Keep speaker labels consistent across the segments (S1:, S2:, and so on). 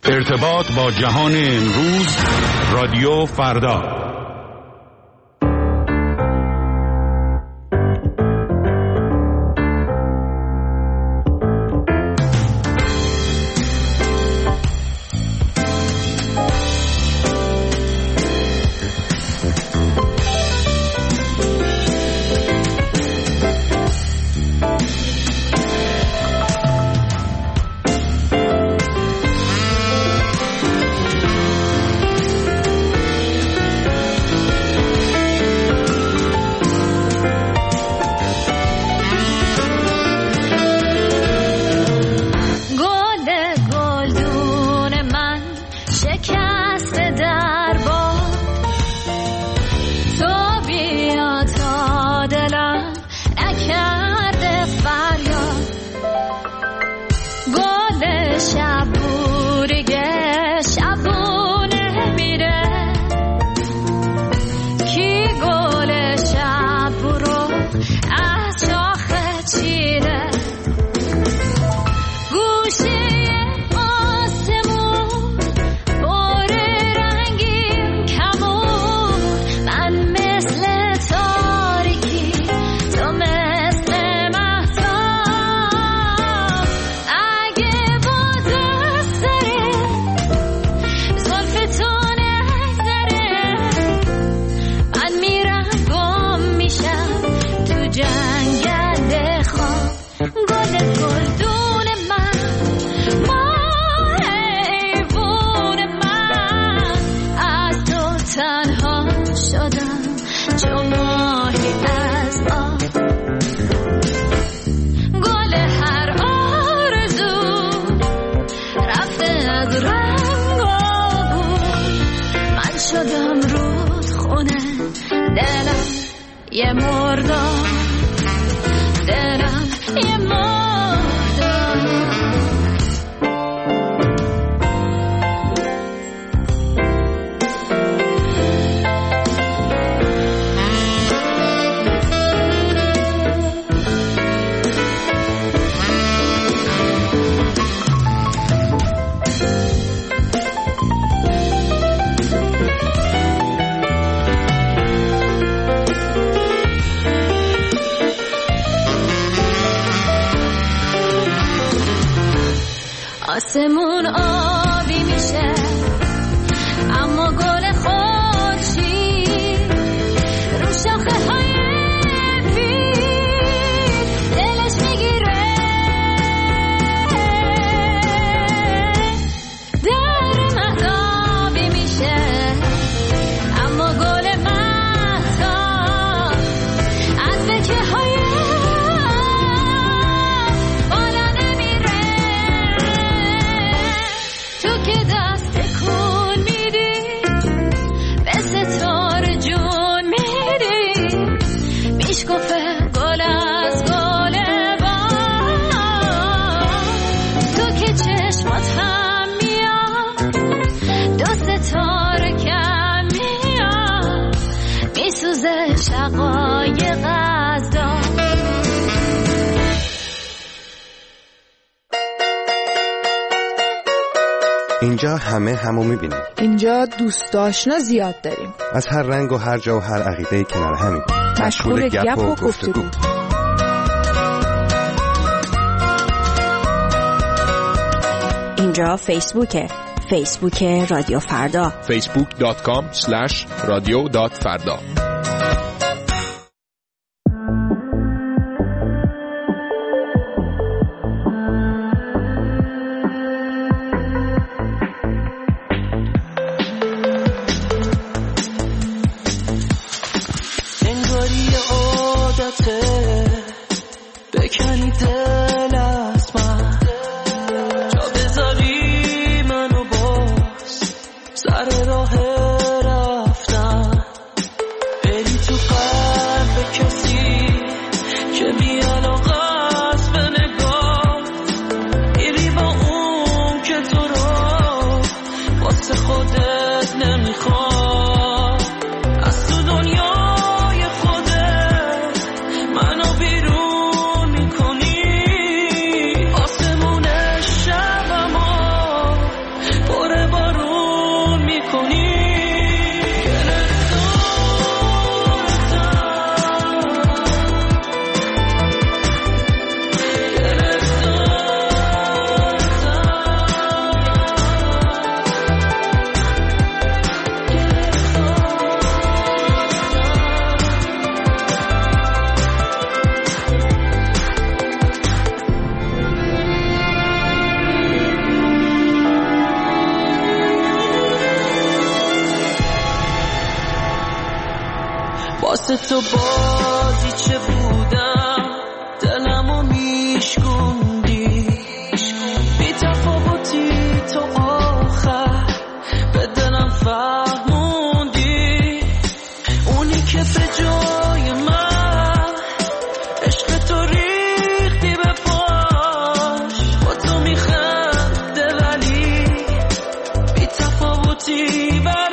S1: ارتباط با جهان امروز، رادیو فردا.
S2: آسمون آبی میشه اما گل خورشی رو شاخه های پیر دلش میگیره در مهتابی میشه اما گل مهتاب از بکه های
S3: اینجا همو میبینیم.
S4: اینجا دوست آشنا زیاد داریم.
S3: از هر رنگ و هر جا و هر عقیده کنار همین.
S4: مشغول گپ و گفتگو.
S5: اینجا فیسبوک رادیو فردا.
S6: facebook.com/radio.farda.
S7: بکنی دل از من جا بذاری منو باز سر راه رفتن واسه تو بازی چه بودم دلمو میشکوندی بی تفاوتی تو آخر به دلم فهموندی اونی که به جای من عشق تو ریختی به پاش با تو میخنده ولی بی تفاوتی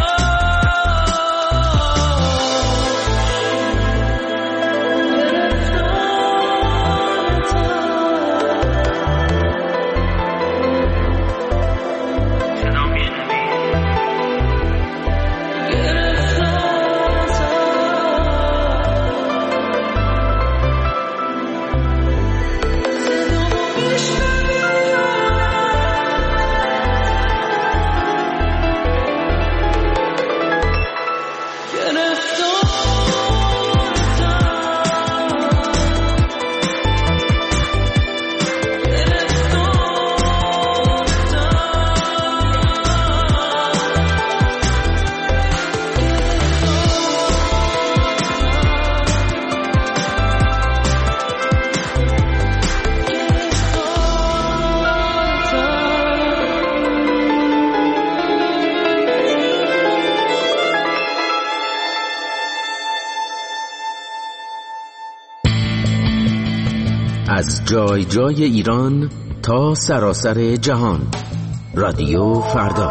S6: از جای جای ایران تا سراسر جهان. رادیو فردا.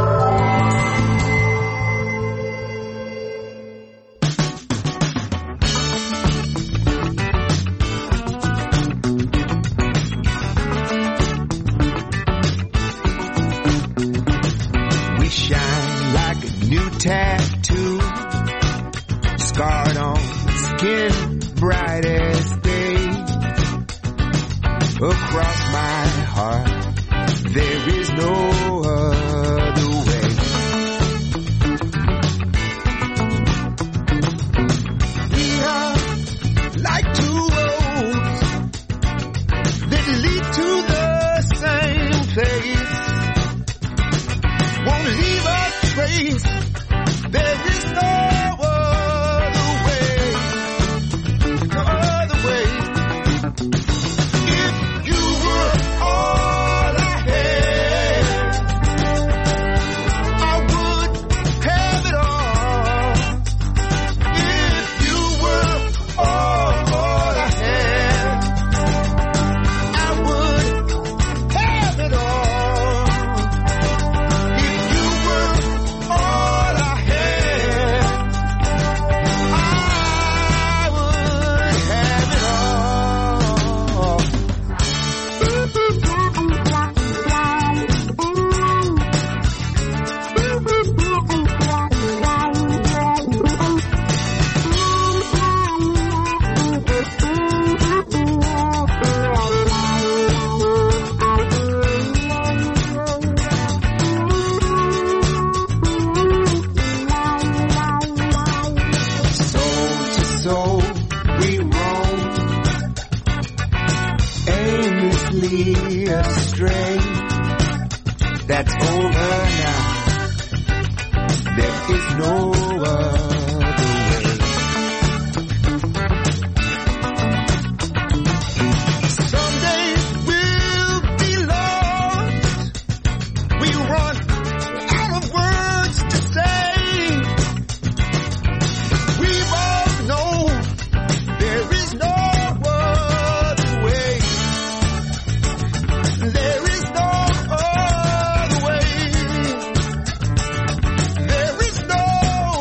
S8: We shine like a new tattoo, scarred on skin, bright as day. Across my heart, there is no other way. We are like two roads that lead to the same place. Won't leave a trace. There is no other way. No other way. Astray. That's over now. There is no other way. Someday we'll be lost. We run out of words to say. We both know there is no other way. There is no other way. There is no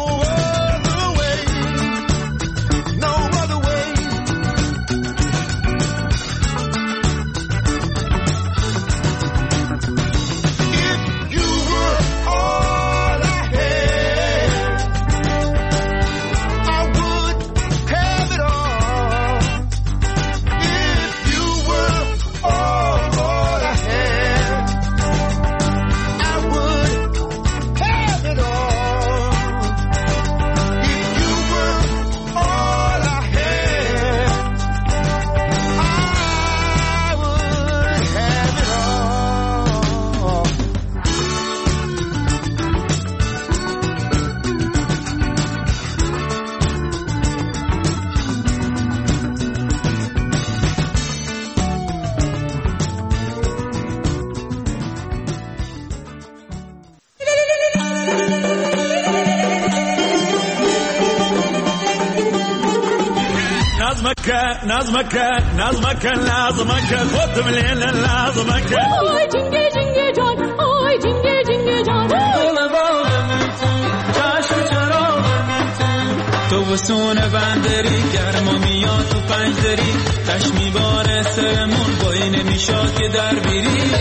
S9: خودم لیل لازمک آی جنگه جنگه جان آی جنگه جنگه جان گل باغم چشم چراغم تو وسون بندری گرما میاد تو پنجدری تش میباره سرمون بایی نمیشاد که در بیری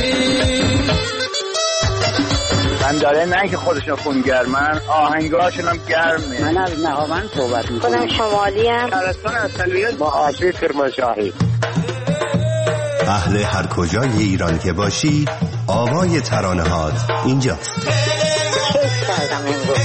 S10: من داره نه که خودشون خونگرمن آهنگاشون هم گرمه.
S11: من از نهاوند صحبت میکنم.
S12: خودم شمالی ام.
S10: شهرستان اصلیت با آشی کرمانشاهی.
S3: اهل هر کجای ایران که باشی آوای ترانه‌هات اینجاست.
S12: کیف کردم امروز.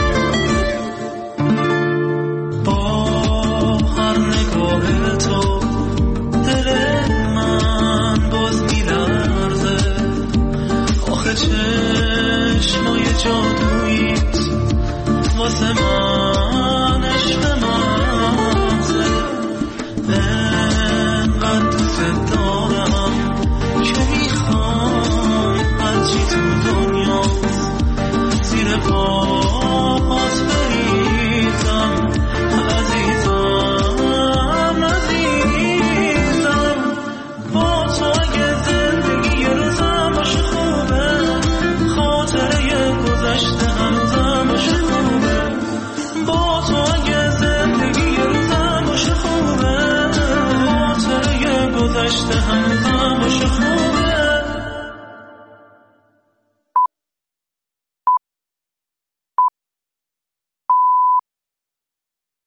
S9: تو